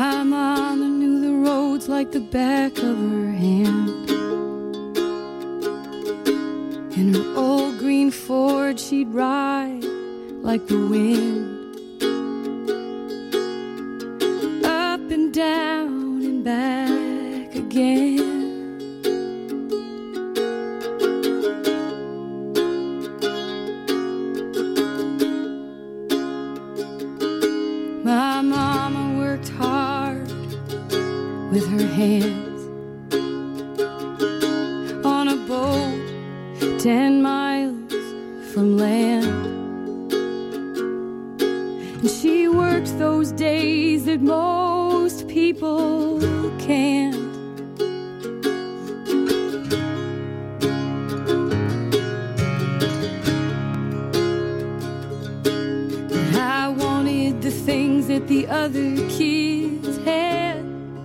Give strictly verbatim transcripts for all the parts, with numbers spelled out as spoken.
My mama knew the roads like the back of her hand. In her old green Ford she'd ride like the wind. Up and down and back again. My mama worked hard with her hands on a boat ten miles from land. And she worked those days that most people can't. But I wanted the things that the other kids had,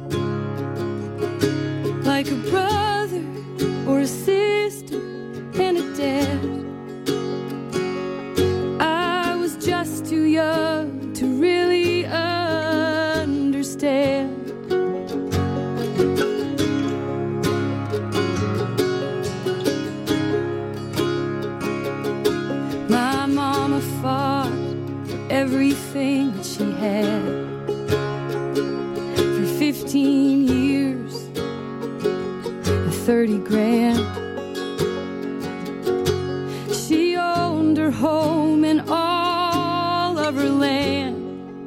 like a brother or a sister and a dad. I was just too young to really understand. My mama fought for everything that she had. For fifteen years and thirty grand. She owned her home and all of her land.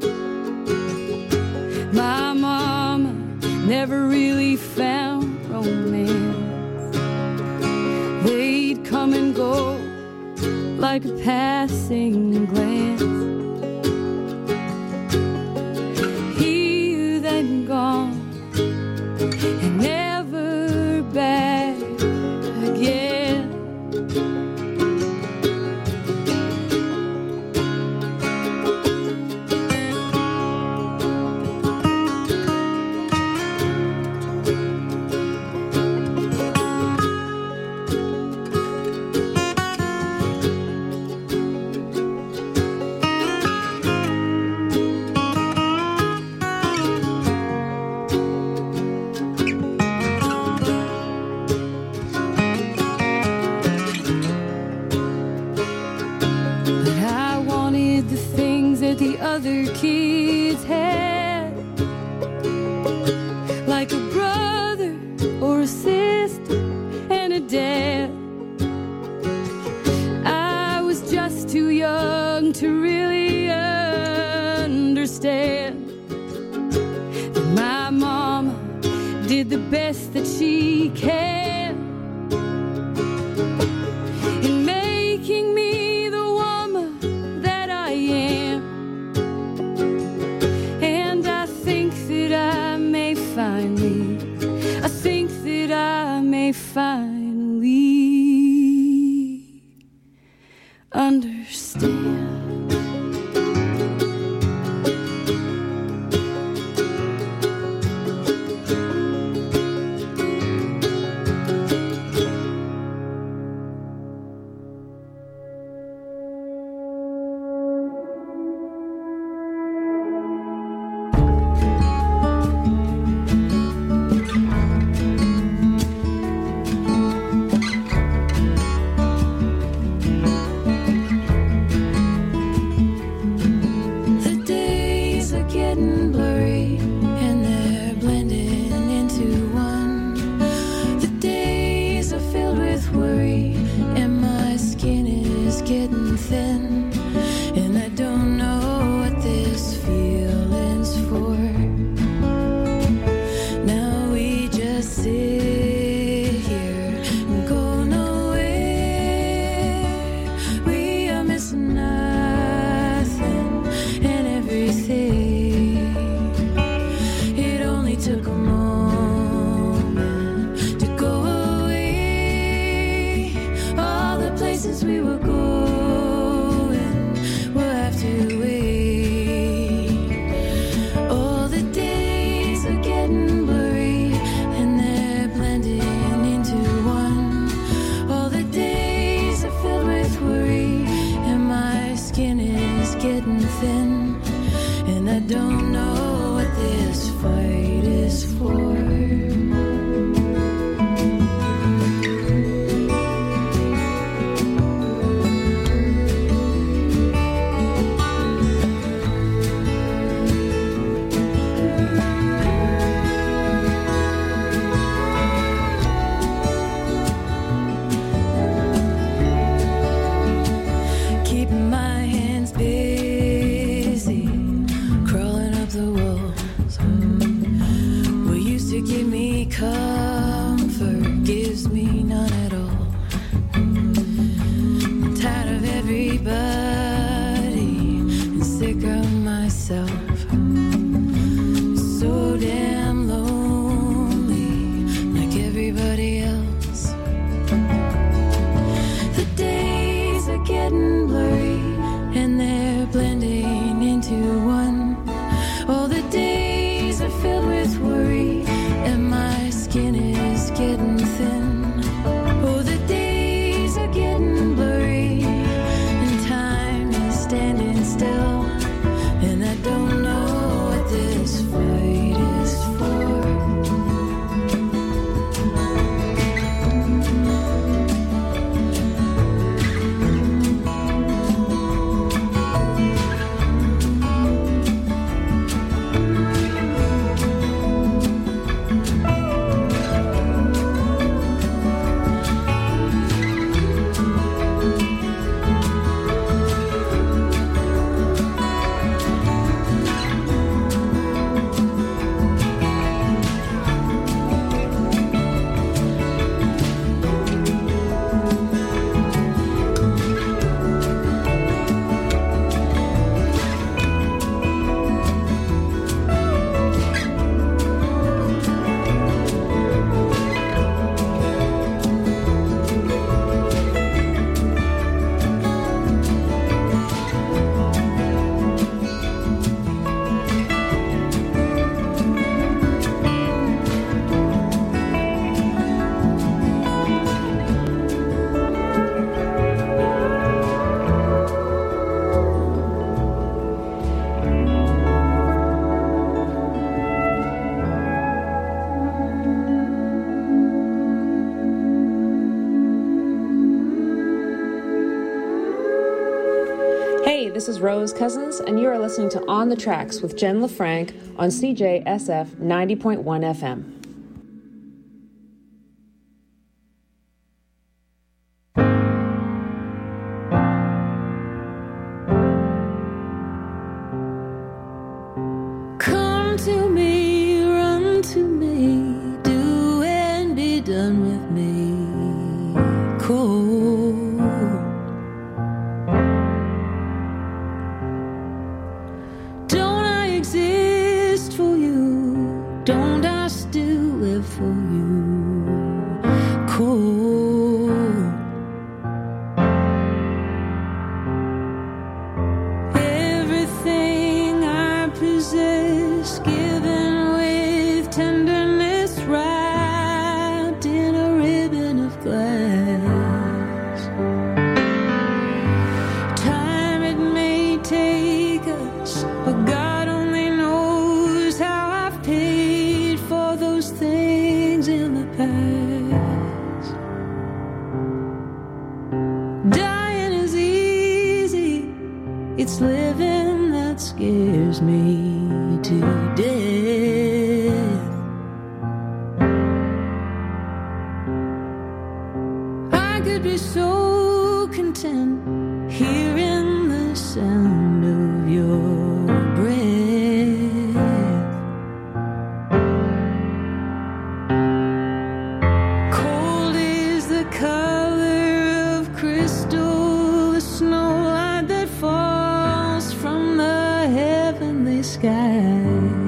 My mama never really found romance. They'd come and go like a passing glance. Here then gone and never back again. The other kids had, like a brother or a sister and a dad. I was just too young to really understand that my mama did the best that she can in making me the woman that I am. Finally, I think that I may finally understand. give me comfort, gives me none at all. I'm tired of everybody and sick of myself. So damn lonely, like everybody else. The days are getting blurry and they're blending into one. All the days are filled with worry and my skin is getting thin. Oh, the days are getting blurry and time is standing still. And I don't know what this fight is for. This is Rose Cousins, and you are listening to On the Tracks with Jen LaFranc on C J S F ninety point one F M. Come to me, run to me, do and be done with me. Cool. Don't I still live for you? Cool. Everything I possess, given with tenderness, wrapped in a ribbon of glass. Time it may take us, but God only knows how I've paid for those things in the past. Dying is easy, it's living that scares me to death. I could be so content hearing the sound of your breath. Cold is the color of crystal, the snow light that falls from the heavenly skies.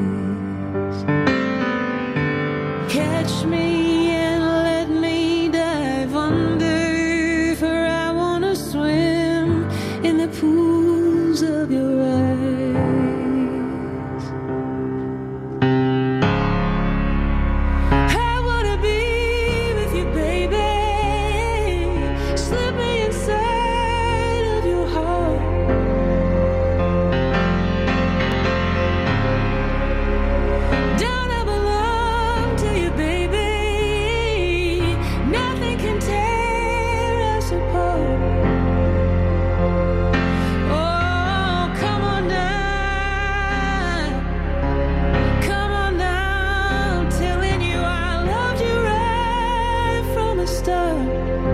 Catch me and let me dive under, for I want to swim in the pools of your eyes. I want to be with you, baby. Slip me inside of your heart. Don't I belong to you, baby? Nothing can tear us apart. Oh, come on down, come on down, telling you I loved you right from the start.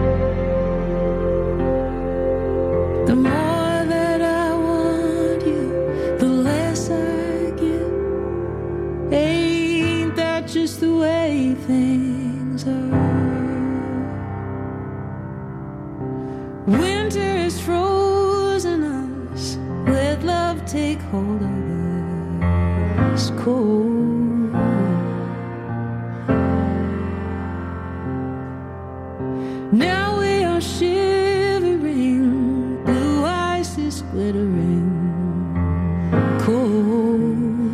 The more that I want you, the less I get. Ain't that just the way things are. Winter has frozen us, let love take hold of us. Cold. Now we are shivering, blue ice is glittering. Cold.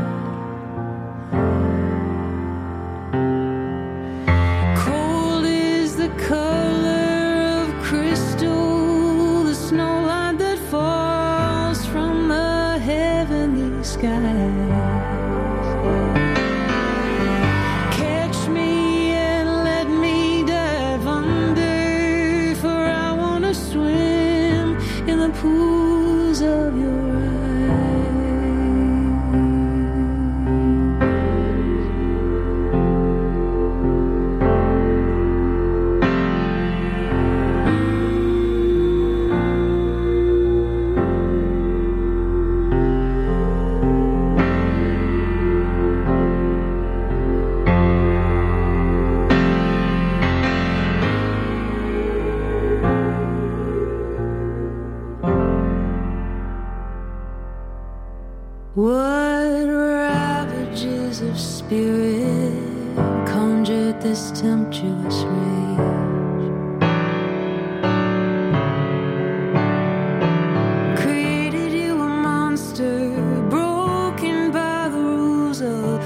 Cold is the color of crystal, the snowlight that falls from the heavenly sky. Catch me and let me dive under, for I want to swim in the pools of your what ravages of spirit conjured this tempestuous rage? Created you a monster, broken by the rules of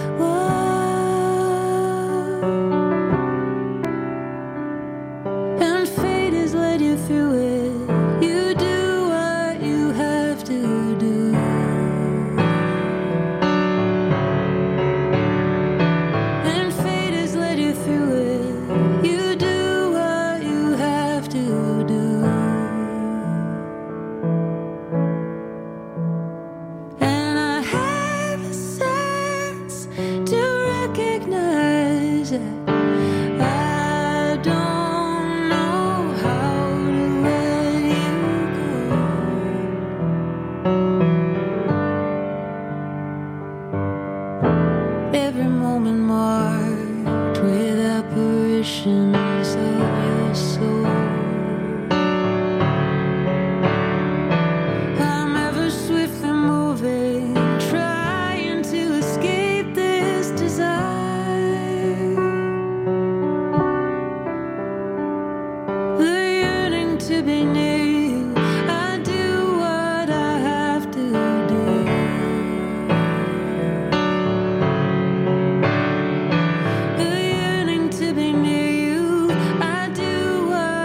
love, and fate has led you through it. You do what you have to do. Every moment marked with apparitions of your soul. I'm ever swiftly moving, trying to escape this desire. The yearning to be near you, I do what I have to do. To be near you, I do what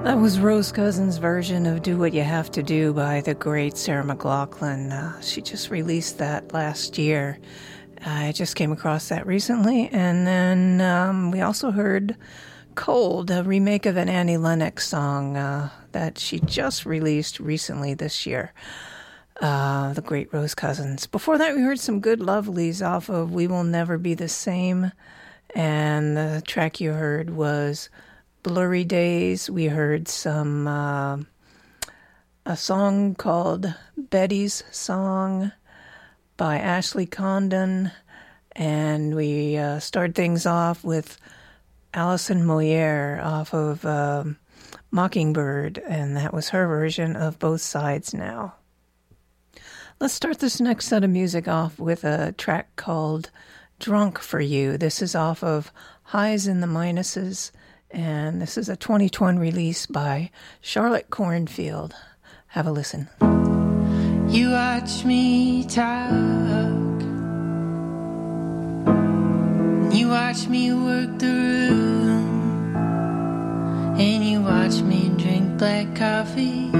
That was Rose Cousins' version of Do What You Have to Do by the great Sarah McLachlan. Uh, she just released that last year. I just came across that recently. And then um, we also heard Cold, a remake of an Annie Lennox song uh, that she just released recently this year. Uh, the great Rose Cousins. Before that, we heard some Good Lovelies off of We Will Never Be the Same. And the track you heard was Blurry Days. We heard some uh, a song called Betty's Song by Ashley Condon, and we uh, started things off with Alison Moyer off of uh, Mockingbird, and that was her version of Both Sides Now. Let's start this next set of music off with a track called Drunk for You. This is off of Highs and the Minuses, and this is a twenty twenty release by Charlotte Cornfield. Have a listen. You watch me talk, you watch me work the room, and you watch me drink black coffee,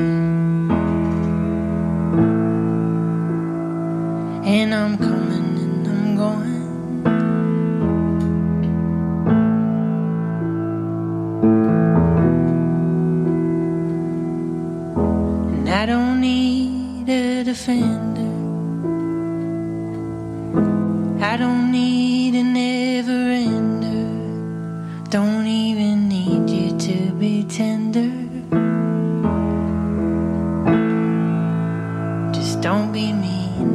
and I'm coming and I'm going. I don't need a defender, I don't need a never-ender, don't even need you to be tender, just don't be mean.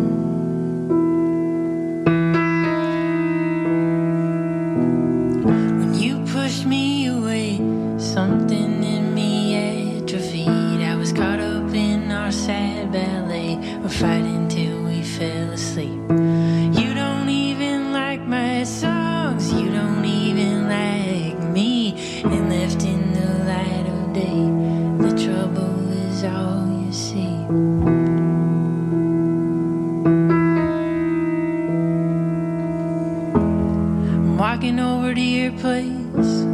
When you push me away, something in me atrophied. I was caught up in our sad ballet, we're fighting till we fell asleep. You don't even like my songs, you don't even like me, and left in the light of day, the trouble is all you see. I'm walking over to your place.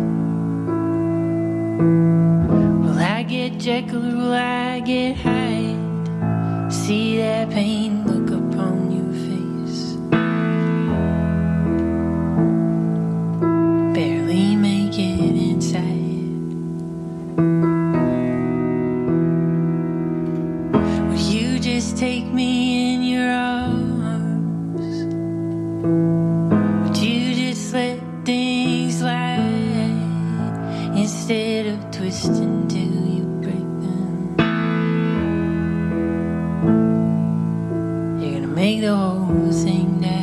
Will I get Jekyll or will I get Hyde? See that pain look upon your face. Barely make it inside. Would you just take me in your arms? Would you just let things slide instead of twisting till you break them? You're gonna make the whole thing die.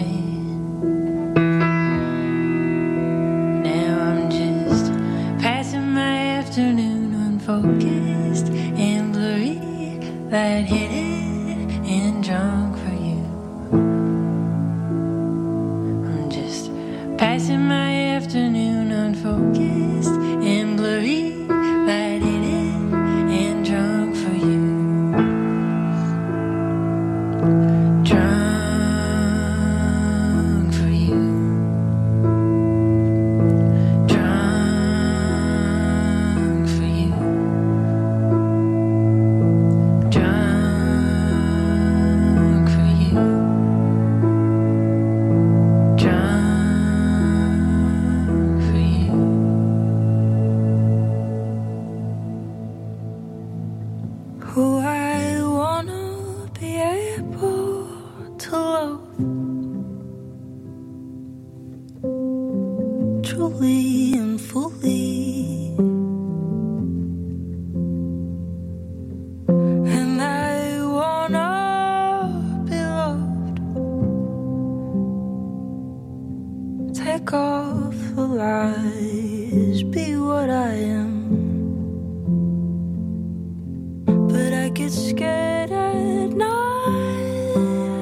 Now I'm just passing my afternoon unfocused and blurry, lightheaded and drunk for you. I'm just passing my afternoon unfocused and blurry, lightheaded and drunk for you. Drunk for you. Drunk for you. Drunk for you. Drunk for you. Who I wanna be able to love truly and fully, and I wanna be loved. Take off the lies, be what I am. But I get scared at night.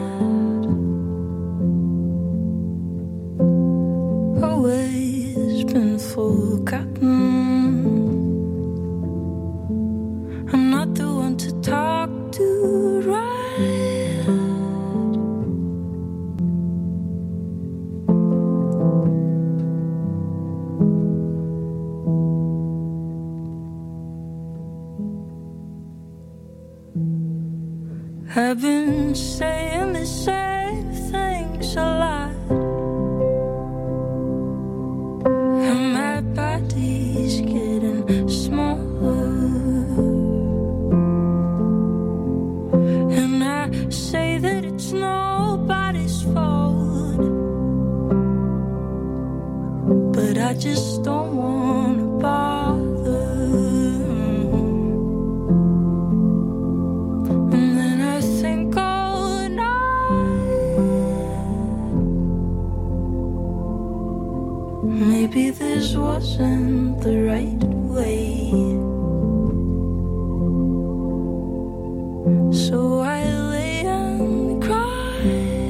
Always been forgotten. I'm not the one to talk to, right? I've been saying the same things a lot, and my body's getting smaller, and I say that it's nobody's fault, but I just don't want to bother. Maybe this wasn't the right way, so I lay and cry.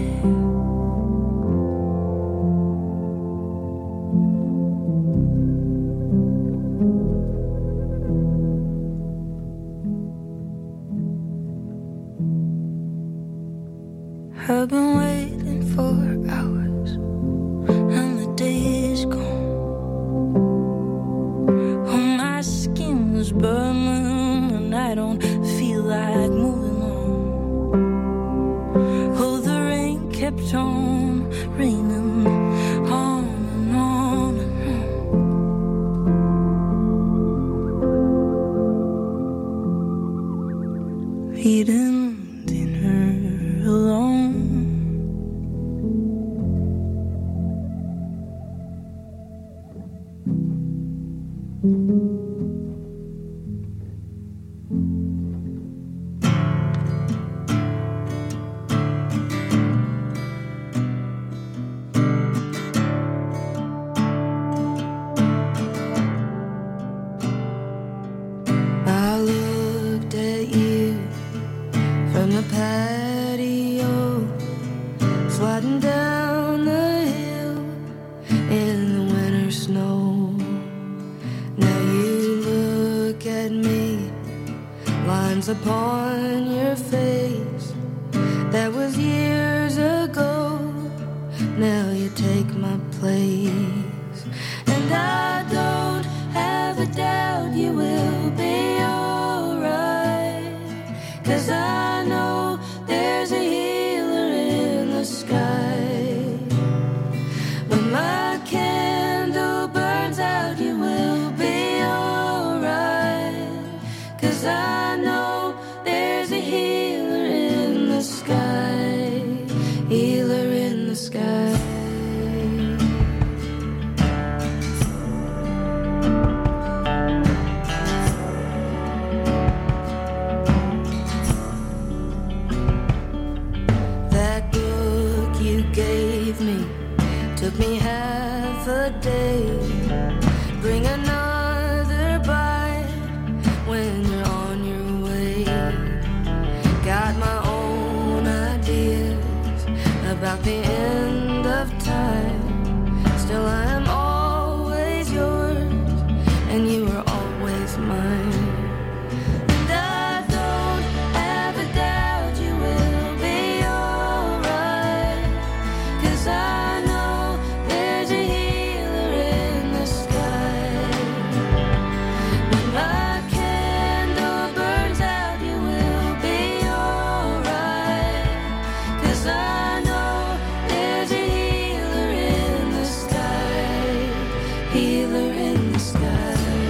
I've been waiting for hours, and the day is gone. Burning and I don't feel like moving on. Oh, the rain kept on raining on and on and on. Eating dinner alone. Upon your face, that was years ago. Now you take my place, and I don't have a doubt you will be alright, 'cause I know there's a healer in the sky. When my candle burns out, you will be alright, 'cause I know healer in the sky, healer in the sky. That book you gave me took me half a day. Bring another bite when you're on your way. Got my own ideas about the end of time. Still I am always yours, and you are always mine. And I don't have a doubt you will be alright, 'cause I know there's a healer in the sky. When my candle burns out, you will be I know there's a healer in the sky, healer in the sky.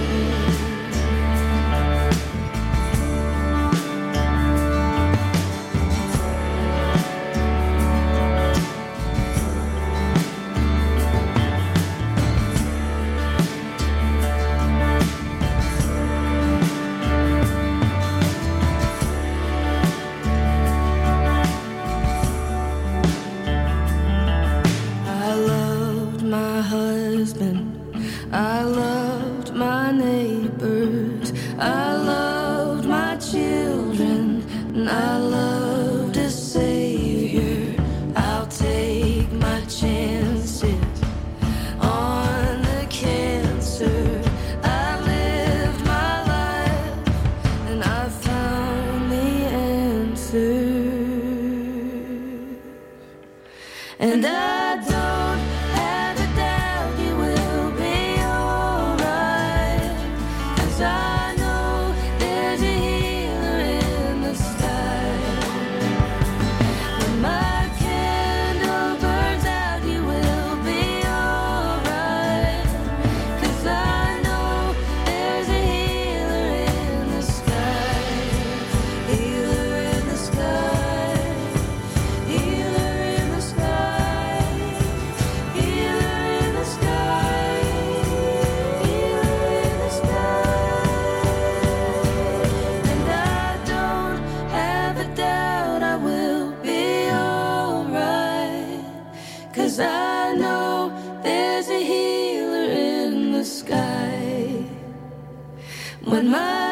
I loved my neighbors, I loved my children, and I loved a savior. I'll take my chances on the cancer. I lived my life and I found the answer. And I don't have a doubt you will be alright, 'cause I know there's a healer in the sky.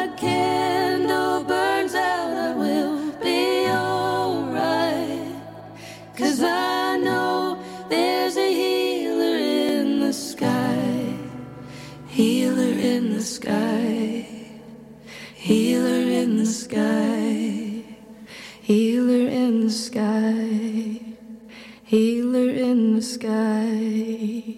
my candle burns out, I will be alright. 'Cause I know there's a healer in the sky. Healer in the sky. Healer in the sky. Healer in the sky. Healer in the sky.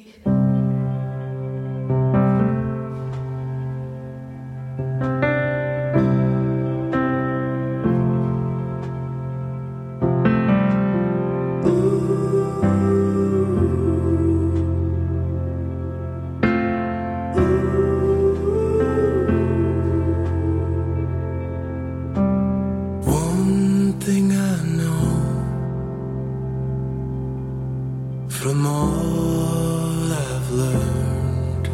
From all I've learned,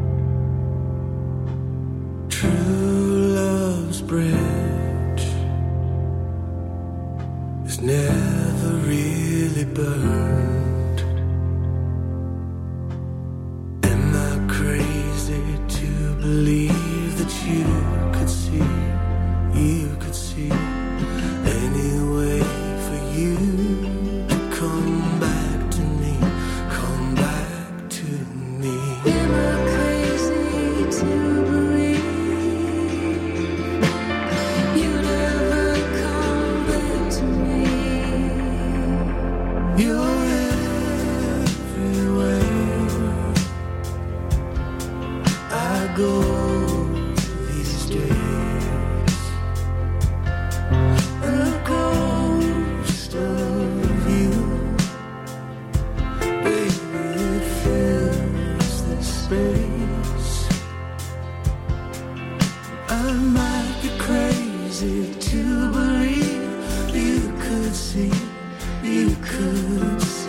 true love's bridge is never really burned. Am I crazy to believe that you could see, you could see any way for you to come back? Am I crazy to believe you'd ever come back to me? You're everywhere I go these days. A ghost of you, baby, it feels space. I might be crazy to believe you could see, you could see.